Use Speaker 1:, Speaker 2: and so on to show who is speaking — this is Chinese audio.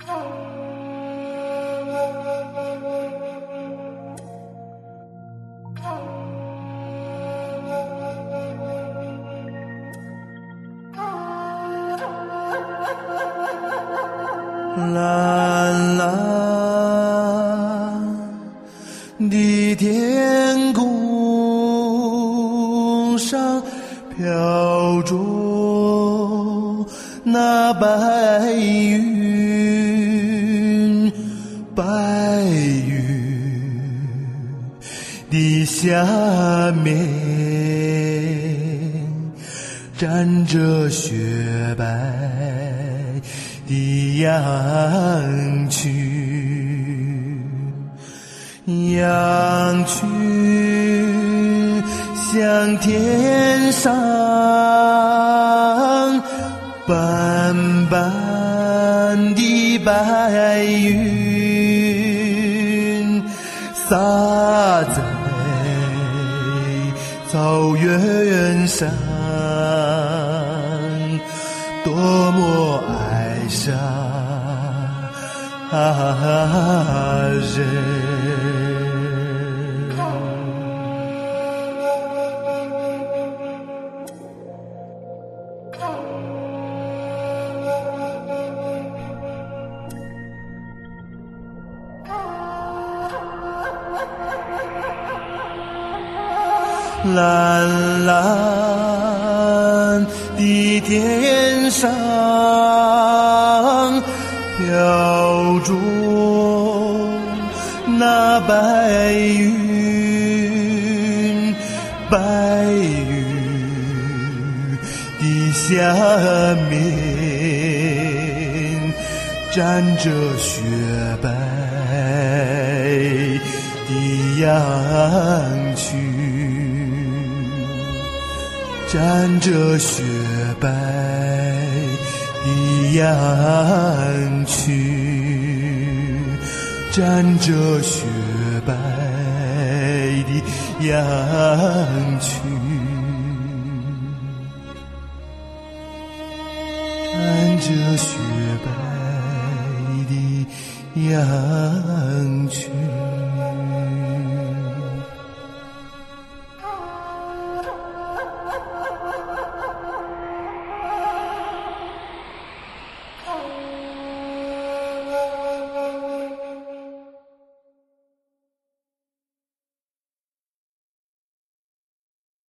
Speaker 1: 蓝蓝的天空上飘着那白云，白云的下面站着雪白的羊群，羊群像天上斑斑的白云，洒在草原上，多么哀伤人。蓝蓝的天上飘着那白云，白云的下面站着雪白的羊群，站着雪白的羊群，站着雪白的羊群，站着雪白的羊群。